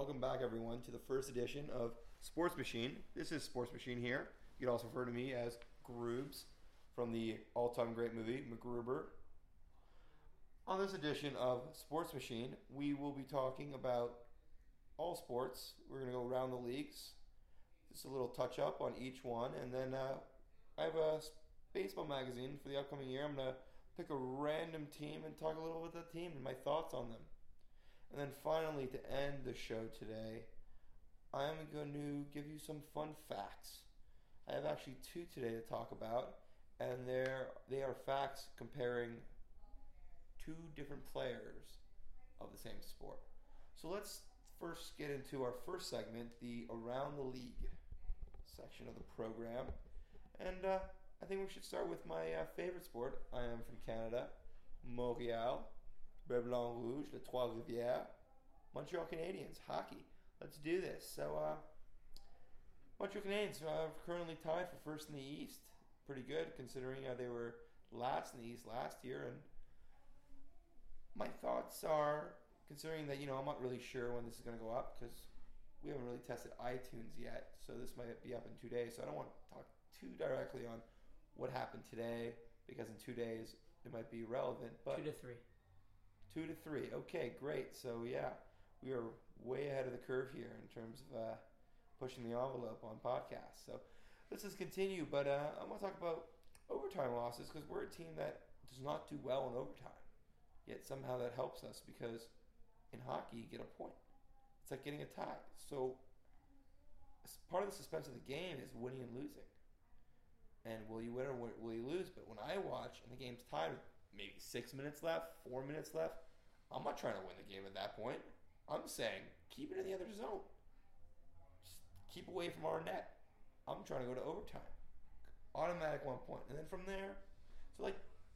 Welcome back, everyone, to the first edition of Sports Machine. This is Sports Machine here. You can also refer to me as Groobs from the all-time great movie MacGruber. On this edition of Sports Machine, we will be talking about all sports. We're going to go around the leagues. Just a little touch-up on each one. And then I have a baseball magazine for the upcoming year. I'm going to pick a random team and talk a little bit about the team and my thoughts on them. And then finally, to end the show today, I'm going to give you some fun facts. I have actually two today to talk about, and they are facts comparing two different players of the same sport. So let's first get into our first segment, the Around the League section of the program. And I think we should start with my favorite sport. I am from Canada, Montreal. Bleu, Blanc, Rouge, Les Trois-Rivières, Montreal Canadiens, hockey. Let's do this. So, Montreal Canadiens are currently tied for first in the East. Pretty good, considering they were last in the East last year. And my thoughts are, considering that, I'm not really sure when this is going to go up, because we haven't really tested iTunes yet, so this might be up in 2 days. So I don't want to talk too directly on what happened today, because in 2 days it might be relevant. But 2 to 3. 2 to 3. Okay, great. So, yeah, we are way ahead of the curve here in terms of pushing the envelope on podcasts. So, let's just continue. But I want to talk about overtime losses, because we're a team that does not do well in overtime. Yet somehow that helps us, because in hockey, you get a point. It's like getting a tie. So, part of the suspense of the game is winning and losing. And will you win or will you lose? But when I watch and the game's tied with maybe 6 minutes left, 4 minutes left, I'm not trying to win the game at that point. I'm saying keep it in the other zone. Just keep away from our net. I'm trying to go to overtime. Automatic 1 point. And then from there, so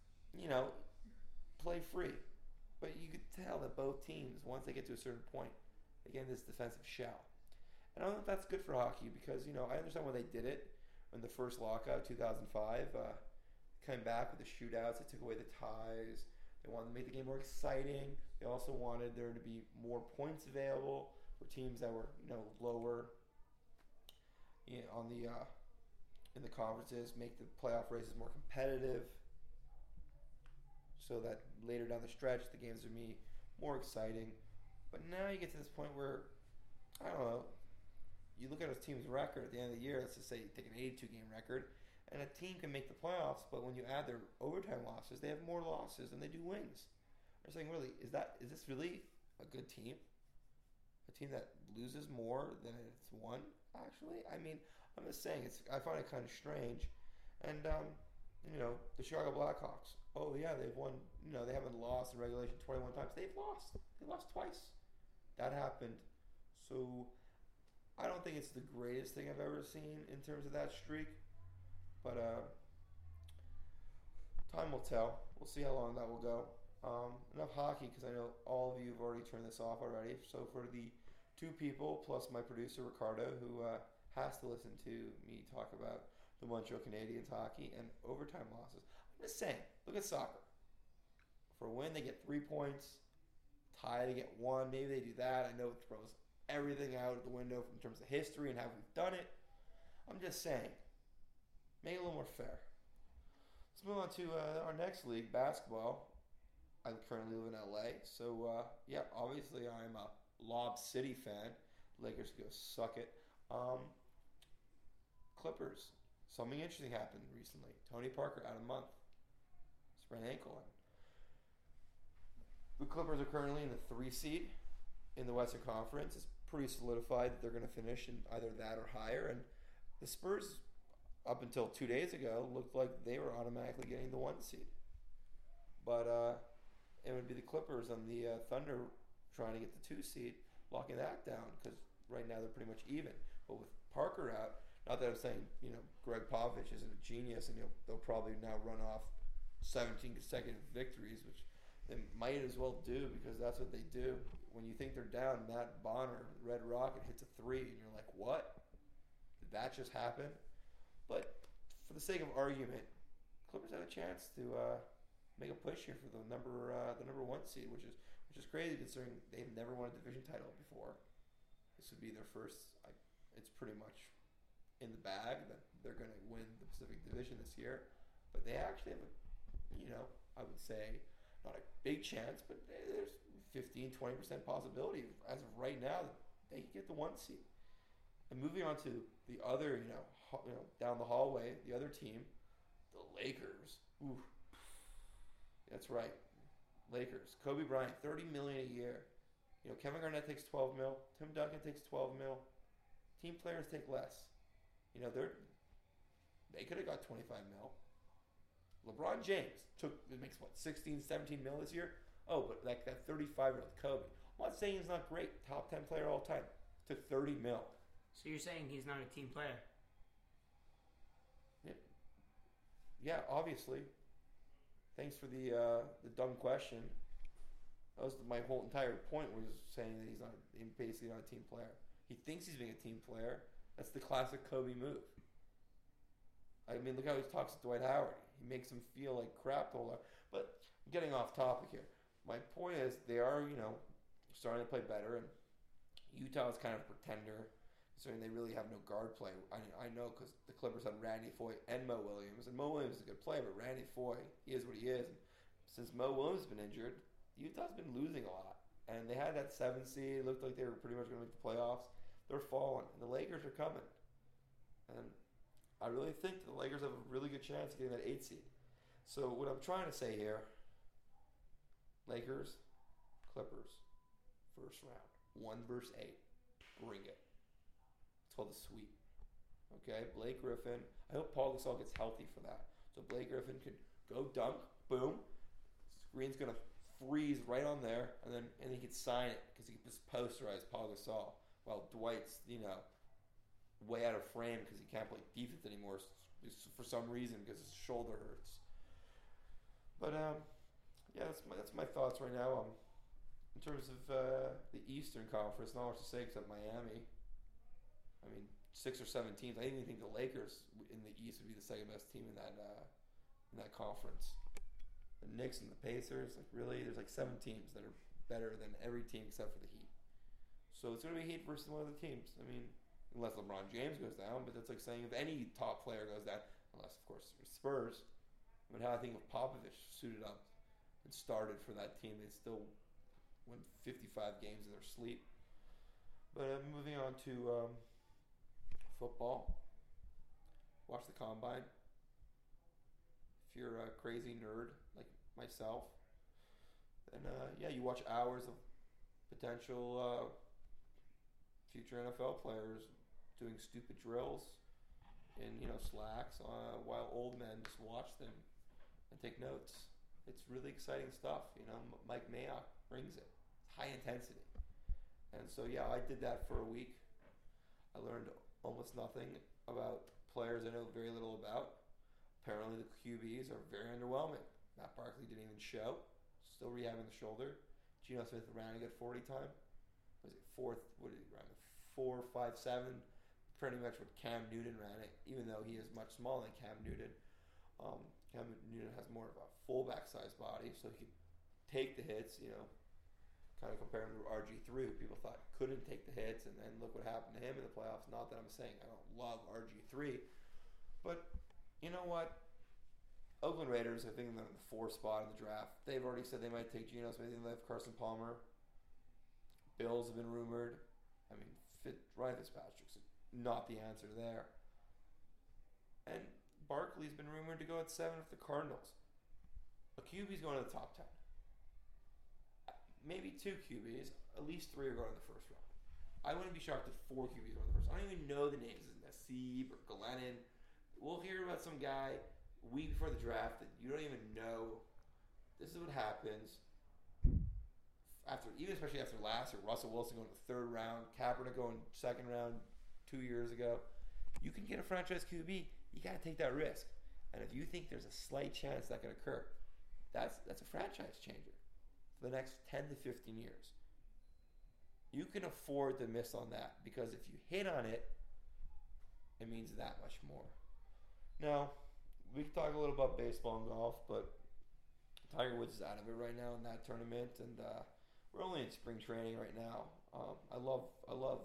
play free. But you could tell that both teams, once they get to a certain point, they get in this defensive shell. And I don't know if that's good for hockey, because, I understand why they did it in the first lockout, 2005. Came back with the shootouts. They took away the ties. They wanted to make the game more exciting. They also wanted there to be more points available for teams that were, lower, on the in the conferences. Make the playoff races more competitive, so that later down the stretch the games would be more exciting. But now you get to this point where, I don't know. You look at a team's record at the end of the year. Let's just say you take an 82-game record. And a team can make the playoffs, but when you add their overtime losses, they have more losses than they do wins. They're saying, really, is this really a good team? A team that loses more than it's won, actually? I mean, I'm just saying, I find it kind of strange. And, the Chicago Blackhawks, oh, yeah, they've won, they haven't lost in regulation 21 times. They've lost. They lost twice. That happened. So, I don't think it's the greatest thing I've ever seen in terms of that streak. But time will tell. We'll see how long that will go. Enough hockey, because I know all of you have already turned this off already. So for the two people, plus my producer, Ricardo, who has to listen to me talk about the Montreal Canadiens hockey and overtime losses, I'm just saying, look at soccer. For a win, they get 3 points. Tie, they get 1. Maybe they do that. I know it throws everything out the window in terms of history and how we've done it. I'm just saying, make it a little more fair. Let's move on to our next league, basketball. I currently live in LA, so obviously I'm a Lob City fan. Lakers go suck it. Clippers. Something interesting happened recently. Tony Parker out a month. Sprained ankle. The Clippers are currently in the 3 seed in the Western Conference. It's pretty solidified that they're going to finish in either that or higher. And the Spurs, up until 2 days ago, looked like they were automatically getting the 1 seed. But it would be the Clippers and the Thunder trying to get the 2 seed, locking that down, because right now they're pretty much even. But with Parker out, not that I'm saying, Greg Popovich isn't a genius, and they'll probably now run off 17 consecutive victories, which they might as well do, because that's what they do. When you think they're down, Matt Bonner, Red Rocket, hits a 3, and you're like, what? Did that just happen? But for the sake of argument, Clippers have a chance to make a push here for the number 1 seed, which is crazy considering they've never won a division title before. This would be their first. It's pretty much in the bag that they're going to win the Pacific Division this year. But they actually have I would say not a big chance, but there's 15-20% possibility as of right now that they can get the 1 seed. And moving on to the other, down the hallway, the other team, the Lakers. Ooh, that's right, Lakers. Kobe Bryant, $30 million a year. Kevin Garnett takes $12 mil. Tim Duncan takes $12 mil. Team players take less. They could have got $25 mil. LeBron James makes 16, 17 mil this year. Oh, but like that 35-year-old Kobe. I'm not saying he's not great. Top 10 player all time. Took 30 mil. So you're saying he's not a team player? Yeah, obviously. Thanks for the dumb question. That was my whole entire point, was saying that he's basically not a team player. He thinks he's being a team player. That's the classic Kobe move. I mean, look how he talks to Dwight Howard. He makes him feel like crap the whole time. But I'm getting off topic here. My point is, they are, starting to play better, and Utah is kind of a pretender, considering they really have no guard play. I know because the Clippers had Randy Foye and Mo Williams, and Mo Williams is a good player, but Randy Foye, he is what he is. And since Mo Williams has been injured, Utah's been losing a lot. And they had that 7 seed. It looked like they were pretty much going to make the playoffs. They're falling. And the Lakers are coming. And I really think the Lakers have a really good chance of getting that 8 seed. So what I'm trying to say here, Lakers, Clippers, first round. 1 versus 8. Bring it. It's called the sweep. Okay, Blake Griffin. I hope Paul Gasol gets healthy for that. So Blake Griffin could go dunk, boom. Screen's going to freeze right on there, and he could sign it because he could just posterize Paul Gasol while Dwight's, way out of frame because he can't play defense anymore for some reason because his shoulder hurts. But yeah, that's my thoughts right now. In terms of the Eastern Conference, not much to say except Miami. I mean, 6 or 7 teams. I didn't even think the Lakers in the East would be the second best team in that conference. The Knicks and the Pacers, really, there's 7 teams that are better than every team except for the Heat. So it's going to be Heat versus one of the teams. I mean, unless LeBron James goes down, but that's like saying if any top player goes down, unless, of course, Spurs. I mean, how I think if Popovich suited up and started for that team, they'd still win 55 games in their sleep. But moving on to football. Watch the Combine. If you're a crazy nerd like myself, then you watch hours of potential future NFL players doing stupid drills in slacks while old men just watch them and take notes. It's really exciting stuff. Mike Mayock brings it. It's high intensity, and so I did that for a week. I learned almost nothing about players I know very little about. Apparently, the QBs are very underwhelming. Matt Barkley didn't even show. Still rehabbing the shoulder. Geno Smith ran a good 40 time. Was it fourth? What did he run? 4.57. Pretty much what Cam Newton ran it, even though he is much smaller than Cam Newton. Cam Newton has more of a fullback size body, so he could take the hits. Kind of comparing to RG3, people thought couldn't take the hits, and then look what happened to him in the playoffs. Not that I'm saying I don't love RG3, but you know what? Oakland Raiders, I think they're in the 4th spot in the draft. They've already said they might take Geno Smith. They have Carson Palmer. Bills have been rumored. I mean, Ryan Fitzpatrick's not the answer there. And Barkley's been rumored to go at 7 with the Cardinals. A QB's going to the top 10. Maybe 2 QBs. At least 3 are going in the first round. I wouldn't be shocked if 4 QBs go in the first. I don't even know the names of Nassib or Glennon. We'll hear about some guy a week before the draft that you don't even know. This is what happens especially after last year. Russell Wilson going to the 3rd round, Kaepernick going 2nd round 2 years ago. You can get a franchise QB. You got to take that risk. And if you think there's a slight chance that can occur, that's a franchise changer for the next 10 to 15 years. You can afford to miss on that because if you hit on it, it means that much more. Now, we can talk a little about baseball and golf, but Tiger Woods is out of it right now in that tournament, and we're only in spring training right now. I love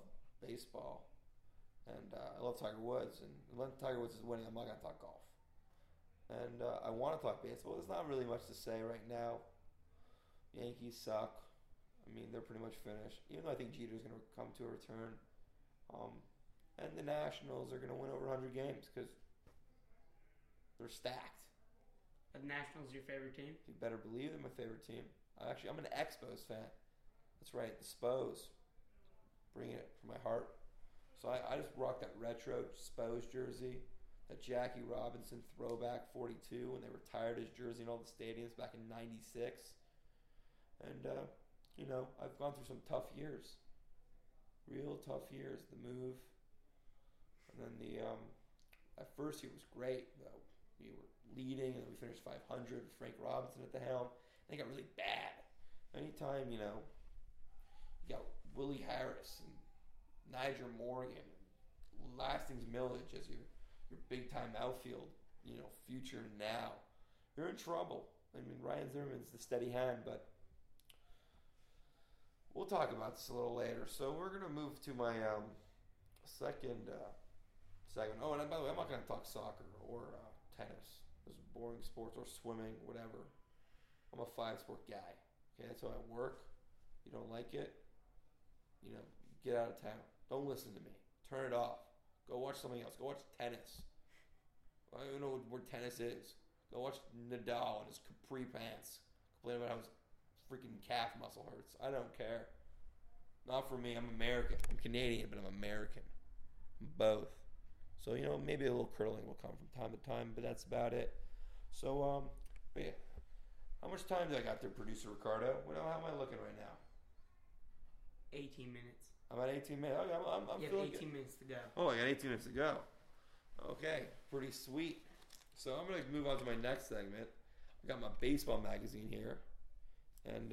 baseball. And I love Tiger Woods. And when Tiger Woods is winning, I'm not going to talk golf. And I want to talk baseball. There's not really much to say right now. Yankees suck. I mean, they're pretty much finished. Even though I think Jeter's going to come to a return. And the Nationals are going to win over 100 games because they're stacked. Are the Nationals your favorite team? You better believe they're my favorite team. I'm an Expos fan. That's right, the Spos. Bringing it from my heart. So I just rocked that retro Spos jersey, that Jackie Robinson throwback 42 when they retired his jersey in all the stadiums back in '96. And, I've gone through some tough years. Real tough years. The move. And then that first year was great, though. We were leading, and then we finished 500 with Frank Robinson at the helm. And it got really bad. Anytime, you got Willie Harris and Nigel Morgan and Lastings Millage as your big-time outfield, future now, you're in trouble. I mean, Ryan Zimmerman's the steady hand, but we'll talk about this a little later. So we're going to move to my second segment. Oh, and by the way, I'm not going to talk soccer or tennis. Those boring sports, or swimming, whatever. I'm a 5-sport guy. Okay, that's how I work. You don't like it, get out of town. Don't listen to me. Turn it off. Go watch something else. Go watch tennis. I don't even know where tennis is. Go watch Nadal and his capri pants. Complain about how his freaking calf muscle hurts. I don't care. Not for me. I'm American. I'm Canadian, but I'm American. I'm both. So, maybe a little curling will come from time to time, but that's about it. So, but yeah. How much time do I got there, producer Ricardo? How am I looking right now? 18 minutes. I'm at 18 minutes. Okay, I'm you feeling have 18 good. minutes to go. Oh, I got 18 minutes to go. Okay, pretty sweet. So I'm going to move on to my next segment. I got my baseball magazine here. And,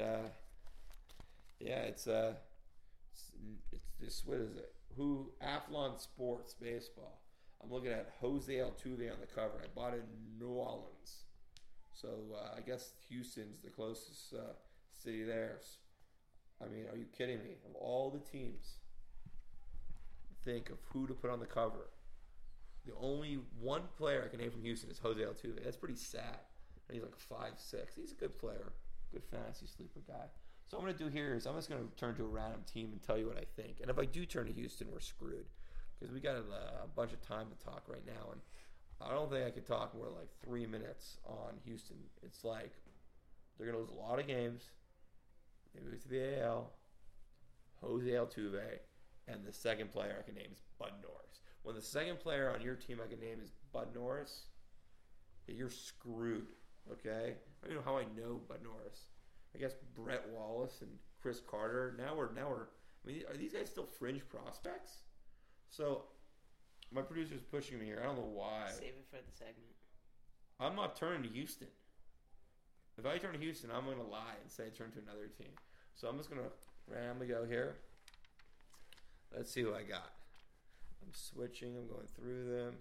it's this, what is it? Athlon Sports Baseball. I'm looking at Jose Altuve on the cover. I bought it in New Orleans. So I guess Houston's the closest city there. I mean, are you kidding me? Of all the teams, think of who to put on the cover. The only one player I can name from Houston is Jose Altuve. That's pretty sad. And he's like 5'6". He's a good player. Good fantasy sleeper guy. So what I'm going to do here is I'm just going to turn to a random team and tell you what I think. And if I do turn to Houston, we're screwed. Because we got a bunch of time to talk right now. And I don't think I could talk more than like 3 minutes on Houston. It's like they're going to lose a lot of games. They move to the AL. Jose Altuve. And the second player I can name is Bud Norris. When the second player on your team I can name is Bud Norris, you're screwed. Okay? I don't know how I know Bud Norris. I guess Brett Wallace and Chris Carter. Now we're. I mean, are these guys still fringe prospects? So, my producer's pushing me here. I don't know why. Save it for the segment. I'm not turning to Houston. If I turn to Houston, I'm going to lie and say I turn to another team. So I'm just going to randomly go here. Let's see who I got. I'm switching. I'm going through them.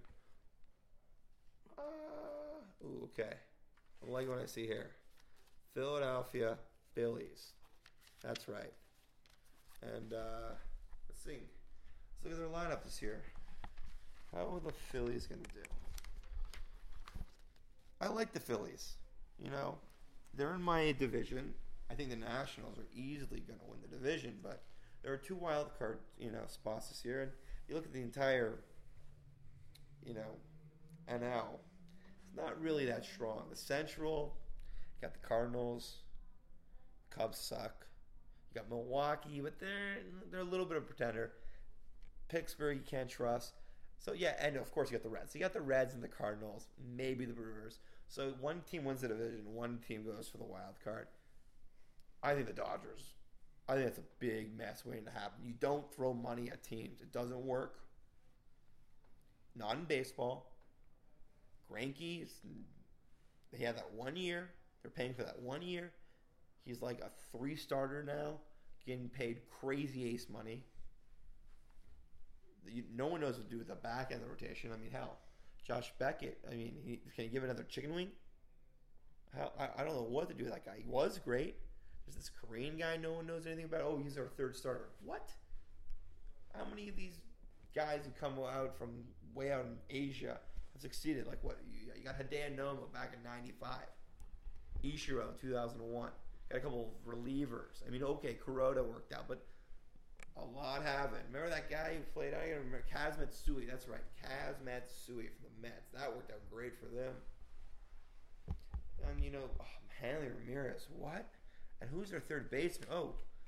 Okay. I like what I see here. Philadelphia Phillies. That's right. And let's see. Let's look at their lineup this year. How are the Phillies going to do? I like the Phillies. They're in my division. I think the Nationals are easily going to win the division, but there are 2 wild card, spots this year. And you look at the entire, NL. It's not really that strong. The Central, you got the Cardinals. Cubs suck. You got Milwaukee, but they're a little bit of a pretender. Pittsburgh, you can't trust. So, yeah, and of course you got the Reds. So you got the Reds and the Cardinals, maybe the Brewers. So one team wins the division, one team goes for the wild card. I think the Dodgers. I think that's a big mess waiting to happen. You don't throw money at teams. It doesn't work. Not in baseball. Greinke, he had that 1 year. They're paying for that 1 year. He's like a 3-starter now, getting paid crazy ace money. No one knows what to do with the back end of the rotation. I mean, hell, Josh Beckett. I mean, can he give another chicken wing? I don't know what to do with that guy. He was great. There's this Korean guy no one knows anything about. Oh, he's our 3rd starter. What? How many of these guys who come out from way out in Asia have succeeded? Like what? You got Hideo Nomo back in '95, Ichiro in 2001. Got a couple of relievers. I mean, okay, Kuroda worked out, but a lot haven't. Remember that guy who played? I don't remember Kaz Matsui. That's right, Kaz Matsui from the Mets. That worked out great for them. And Hanley Ramirez. What? And who's their third baseman? I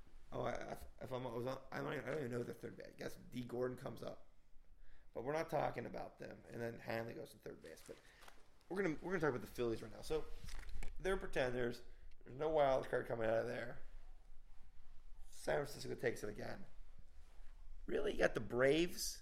don't even know their third base. I guess D. Gordon comes up, but we're not talking about them. And then Hanley goes to third base. But we're gonna talk about the Phillies right now. So they're pretenders. There's no wild card coming out of there. San Francisco takes it again. Really, you got the Braves.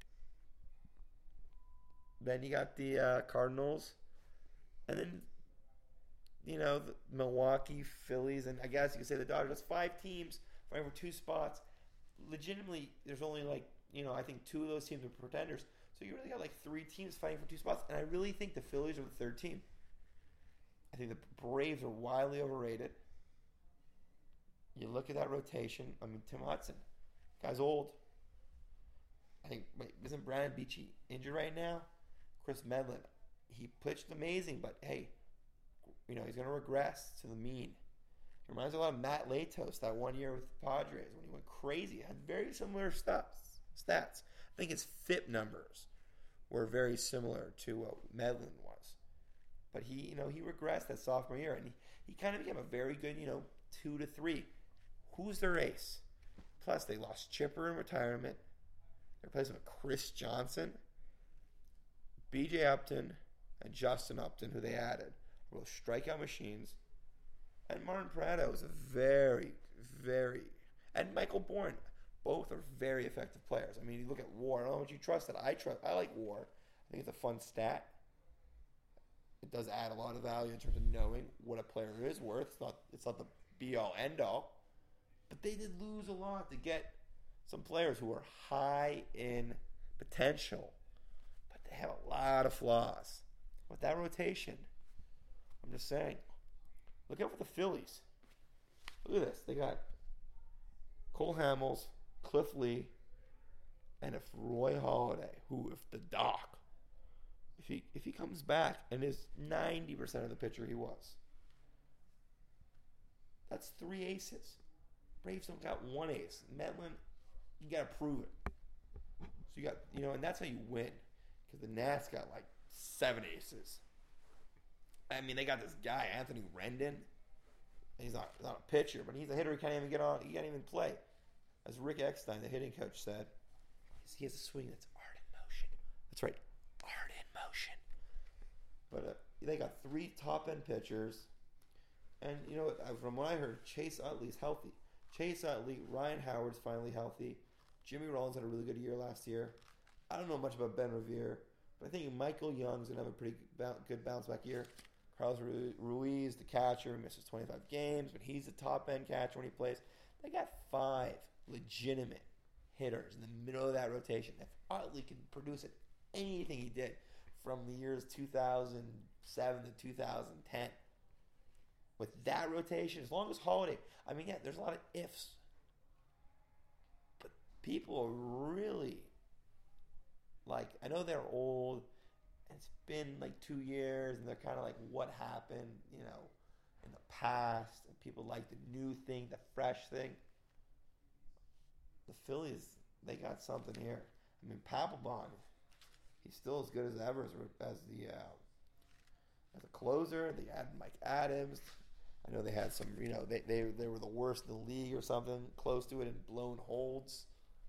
Then you got the Cardinals, and then the Milwaukee Phillies, and I guess you could say the Dodgers. That's 5 teams fighting for 2 spots. Legitimately, there's only I think 2 of those teams are pretenders. So you really got 3 teams fighting for 2 spots, and I really think the Phillies are the 3rd team. I think the Braves are wildly overrated. You look at that rotation. I mean, Tim Hudson, guy's old. I think isn't Brandon Beachy injured right now? Chris Medlin, he pitched amazing, but hey, he's going to regress to the mean. He reminds me a lot of Matt Latos that one year with the Padres when he went crazy. He had very similar stats. I think his FIP numbers were very similar to what Medlin was. But he regressed that sophomore year, and he kind of became a very good, 2 to 3. Who's their ace? Plus, they lost Chipper in retirement. They replaced him with Chris Johnson, B.J. Upton, and Justin Upton, who they added, were both strikeout machines. And Martin Prado is a very, very... And Michael Bourne. Both are very effective players. I mean, you look at WAR. I don't know what you trust that. I like WAR. I think it's a fun stat. It does add a lot of value in terms of knowing what a player is worth. It's not the be-all, end-all. But they did lose a lot to get some players who are high in potential. But they have a lot of flaws. With that rotation, I'm just saying, look out for the Phillies. Look at this. They got Cole Hamels, Cliff Lee, and if Roy Halladay, if the Doc, if he comes back and is 90% of the pitcher he was, that's 3 aces. Braves don't got 1 ace. Medlin, you got to prove it. So you got, and that's how you win. Because the Nats got 7 aces. I mean, they got this guy, Anthony Rendon. He's not a pitcher, but he's a hitter. He can't even get on. He can't even play. As Rick Eckstein, the hitting coach, said, he has a swing that's art in motion. That's right, art in motion. But they got 3 top-end pitchers. And, from what I heard, Chase Utley's healthy. Chase Utley, Ryan Howard's finally healthy. Jimmy Rollins had a really good year last year. I don't know much about Ben Revere, but I think Michael Young's going to have a pretty good bounce-back year. Carlos Ruiz, the catcher, misses 25 games, but he's a top-end catcher when he plays. They got 5 legitimate hitters in the middle of that rotation. If Utley can produce at anything he did from the years 2007 to 2010, with that rotation, as long as Halladay, there's a lot of ifs, but people are really, I know they're old, and it's been 2 years, and they're kind of what happened, in the past, and people like the new thing, the fresh thing. The Phillies, they got something here. Papelbon, he's still as good as ever as a closer. They added Mike Adams. I know they had some, they were the worst in the league or something, close to it in blown holds.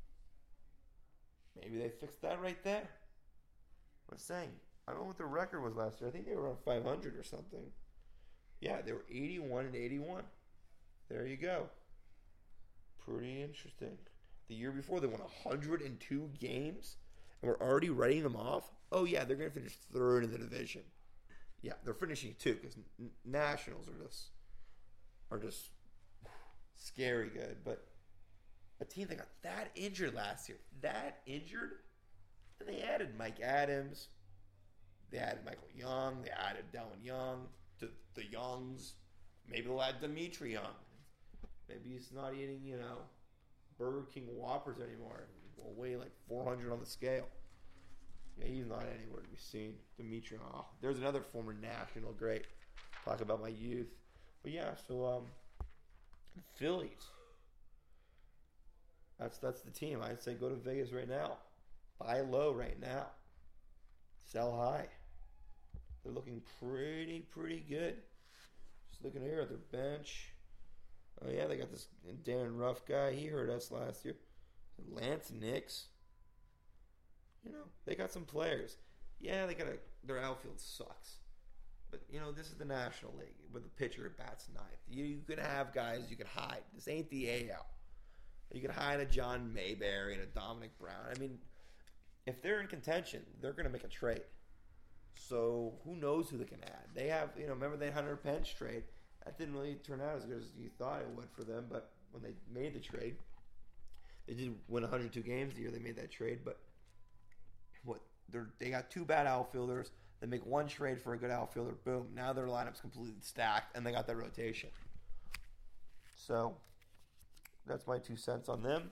Maybe they fixed that right there. I'm saying, I don't know what their record was last year. I think they were around 500 or something. Yeah, they were 81 and 81. There you go. Pretty interesting. The year before, they won 102 games, and we're already writing them off. Oh yeah, they're going to finish 3rd in the division. Yeah, they're finishing 2 because Nationals are just scary good. But a team that got that injured last year, and they added Mike Adams, they added Michael Young, they added Delvin Young to the Youngs. Maybe they'll add Dimitri Young. Maybe he's not eating, Burger King Whoppers anymore. Will weigh like 400 on the scale. Yeah, he's not anywhere to be seen. Dimitri, there's another former national great. Talk about my youth. But yeah, so the Phillies. That's the team. I'd say go to Vegas right now. Buy low right now. Sell high. They're looking pretty good. Just looking here at their bench. Oh yeah, they got this Darren Ruff guy. He hurt us last year. Lance Nix. You know, they got some players. Yeah, their outfield sucks. But, you know, this is the National League with the pitcher at bats ninth. You can have guys you can hide. This ain't the AL. You can hide a John Mayberry and a Dominic Brown. I mean, if they're in contention, they're going to make a trade. So who knows who they can add? They have, you know, remember the Hunter Pence trade? That didn't really turn out as good as you thought it would for them. But when they made the trade, they did win 102 games the year they made that trade. But they got two bad outfielders. They make one trade for a good outfielder. Boom. Now their lineup's completely stacked, and they got that rotation. So that's my 2 cents on them.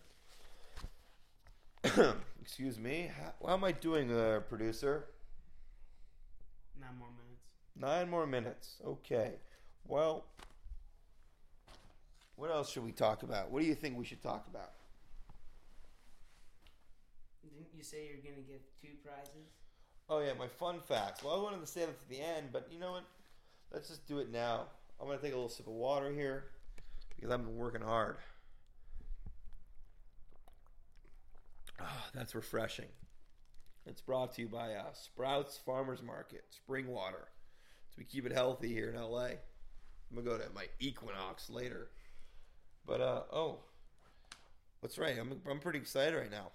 Excuse me. How am I doing, producer? 9 more minutes. 9 more minutes. Okay. Well, what else should we talk about? What do you think we should talk about? Didn't you say you're going to give 2 prizes? Oh, yeah, my fun facts. Well, I wanted to say that at the end, but you know what? Let's just do it now. I'm going to take a little sip of water here because I've been working hard. That's refreshing. It's brought to you by Sprouts Farmers Market, spring water. So we keep it healthy here in LA. I'm going to go to my Equinox later. But, that's right. I'm pretty excited right now.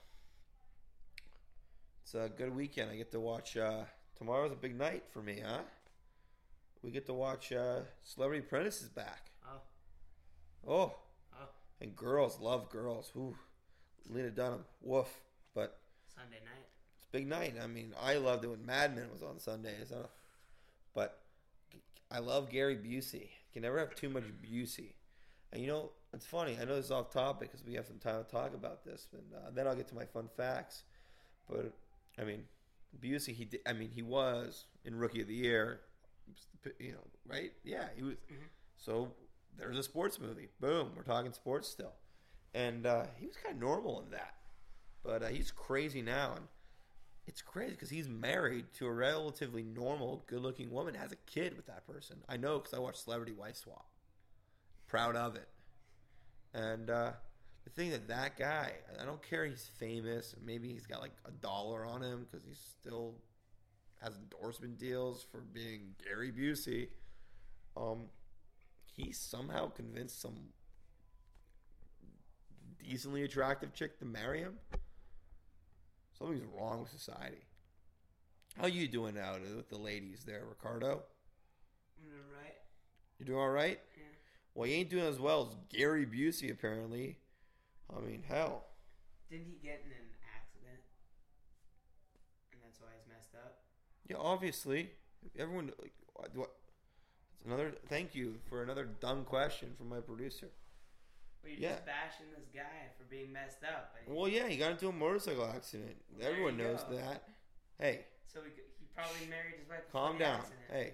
It's a good weekend. I get to watch, tomorrow's a big night for me, huh? We get to watch Celebrity Apprentice is back. Oh. And girls, love girls. Ooh. Lena Dunham, woof. But Sunday night. It's a big night. I mean, I loved it when Mad Men was on Sundays. But I love Gary Busey. You can never have too much Busey. And you know, it's funny. I know this is off topic because we have some time to talk about this. And then I'll get to my fun facts. But, I mean, Busey, he was in Rookie of the Year. You know, right? Yeah, he was. Mm-hmm. So there's a sports movie. Boom. We're talking sports still. And he was kind of normal in that. But he's crazy now. And it's crazy because he's married to a relatively normal, good-looking woman, has a kid with that person. I know because I watched Celebrity Wife Swap. Proud of it. And the thing that guy, I don't care he's famous. Maybe he's got like $1 on him because he still has endorsement deals for being Gary Busey. He somehow convinced some decently attractive chick to marry him. Something's wrong with society. How you doing out with the ladies there, Ricardo? I'm doing right. You doing all right? Yeah. Well, you ain't doing as well as Gary Busey, apparently. I mean, hell. Didn't he get in an accident? And that's why he's messed up? Yeah, obviously. Everyone... Thank you for another dumb question from my producer. But you're just bashing this guy for being messed up. Well, yeah, he got into a motorcycle accident. Well, everyone knows that. Hey. So he probably married his wife. Calm down. Accident. Hey.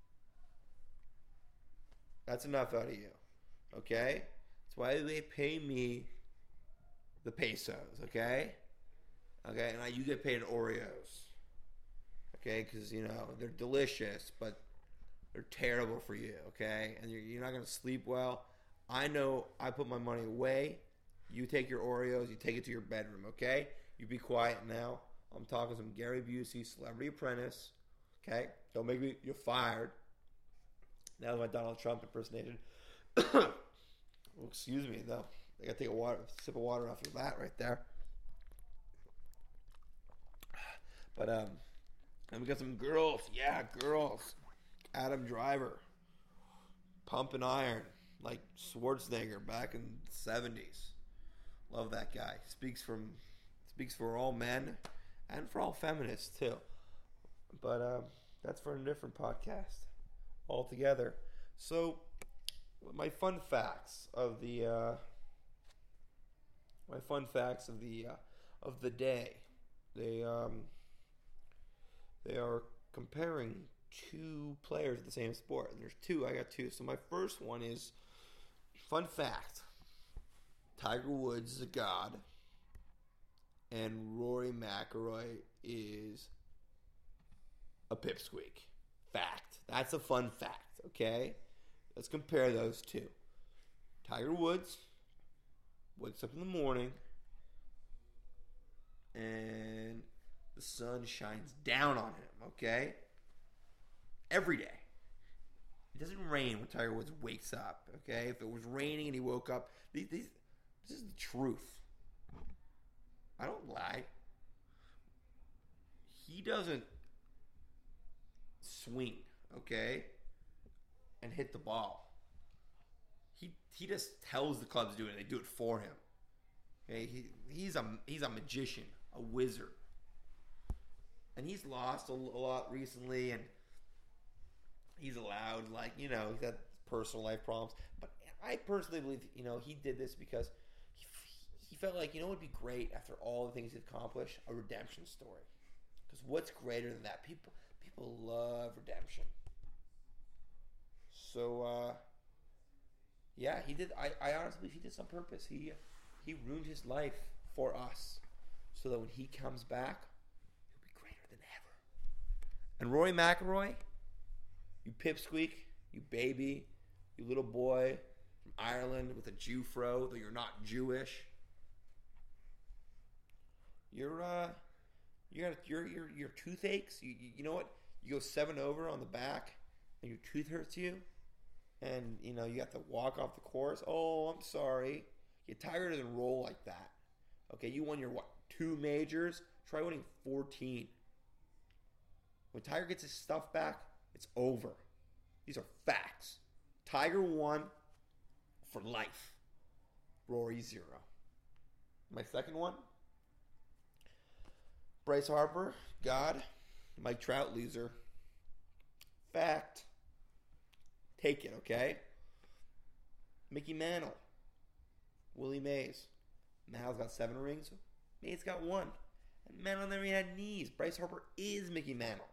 That's enough out of you. Okay? That's why they pay me the pesos, okay? Okay, and you get paid in Oreos. Okay, because, you know, they're delicious, but they're terrible for you, okay? And you're not going to sleep well. I know I put my money away. You take your Oreos, you take it to your bedroom, okay? You be quiet now. I'm talking some Gary Busey, Celebrity Apprentice, okay? Don't make me, you're fired. That was my Donald Trump impersonation. Well, excuse me, though. I gotta take a sip of water off of that right there. But, and we got some girls. Yeah, girls. Adam Driver. Pumping iron. Like Schwarzenegger back in the 70s. Love that guy. Speaks for all men and for all feminists too. But that's for a different podcast altogether. So my fun facts of the My fun facts of the day. They they are comparing two players of the same sport. And there's two. I got two. So my first one is fun fact. Tiger Woods is a god, and Rory McIlroy is a pipsqueak. Fact. That's a fun fact. Okay, let's compare those two. Tiger Woods wakes up in the morning, and the sun shines down on him. Okay, every day. It doesn't rain when Tiger Woods wakes up. Okay, if it was raining and he woke up, this is the truth. I don't lie. He doesn't swing, okay, and hit the ball. He just tells the clubs to do it. They do it for him. Okay, he's a magician, a wizard, and he's lost a lot recently, and he's allowed, he's had personal life problems. But I personally believe, he did this because he felt like, it would be great after all the things he's accomplished, a redemption story. Because what's greater than that? People love redemption. So, yeah, he did. I honestly believe he did this on purpose. He ruined his life for us, so that when he comes back, he'll be greater than ever. And Rory McIlroy, you pipsqueak, you baby, you little boy from Ireland with a Jew fro, though you're not Jewish. Your toothaches. You know what? You go 7 over on the back, and your tooth hurts you, and you have to walk off the course. Oh, I'm sorry. Tiger doesn't roll like that. Okay, you won your 2 majors. Try winning 14. When Tiger gets his stuff back, it's over. These are facts. Tiger won for life. Rory 0. My second one. Bryce Harper, God. Mike Trout, loser. Fact. Take it, okay? Mickey Mantle. Willie Mays. Mantle's got 7 rings. Mays got 1. And Mantle never even had knees. Bryce Harper is Mickey Mantle.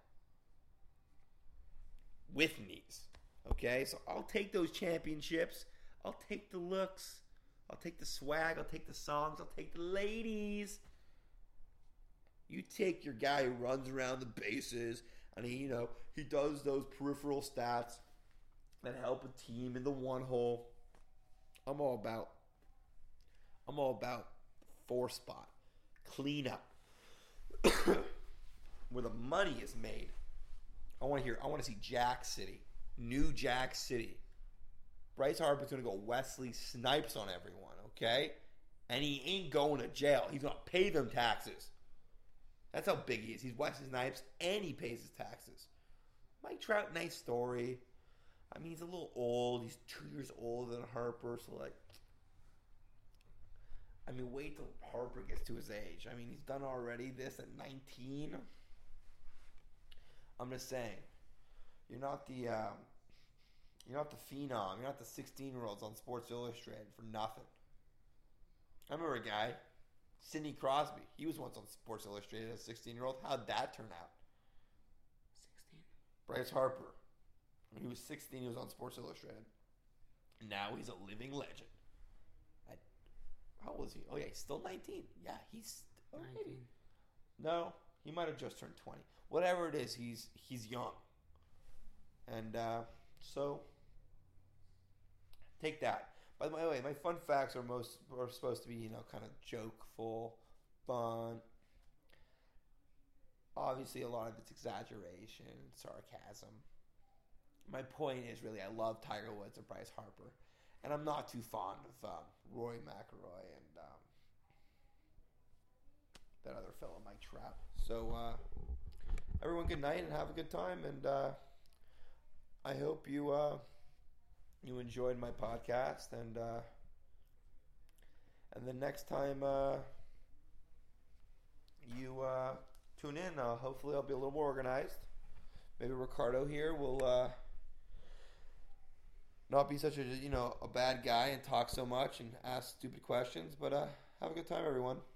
With knees. Okay? So I'll take those championships. I'll take the looks. I'll take the swag. I'll take the songs. I'll take the ladies. You take your guy who runs around the bases and he does those peripheral stats that help a team in the one hole. I'm all about 4 spot cleanup where the money is made. I want to see Jack City, New Jack City. Bryce Harper's going to go Wesley Snipes on everyone, okay? And he ain't going to jail. He's going to pay them taxes. That's how big he is. He's Wesley Snipes, and he pays his taxes. Mike Trout, nice story. I mean, he's a little old. He's 2 years older than Harper, so wait till Harper gets to his age. I mean, he's done already this at 19. I'm just saying, you're not the phenom. You're not the 16-year-olds on Sports Illustrated for nothing. I remember a guy, Sidney Crosby. He was once on Sports Illustrated as a 16-year-old. How'd that turn out? 16. Bryce Harper. When he was 16, he was on Sports Illustrated. Now he's a living legend. How old is he? Oh, yeah, he's still 19. Yeah, he's 19. No, he might have just turned 20. Whatever it is, he's young. And so, take that. By the way, my fun facts are supposed to be, kind of jokeful, fun. Obviously, a lot of it's exaggeration, sarcasm. My point is really, I love Tiger Woods and Bryce Harper, and I'm not too fond of Rory McIlroy and that other fellow, Mike Trout. So, everyone, good night and have a good time, and I hope you enjoyed my podcast, and the next time you tune in, hopefully I'll be a little more organized. Maybe Ricardo here will not be such a bad guy and talk so much and ask stupid questions, but Have a good time, everyone.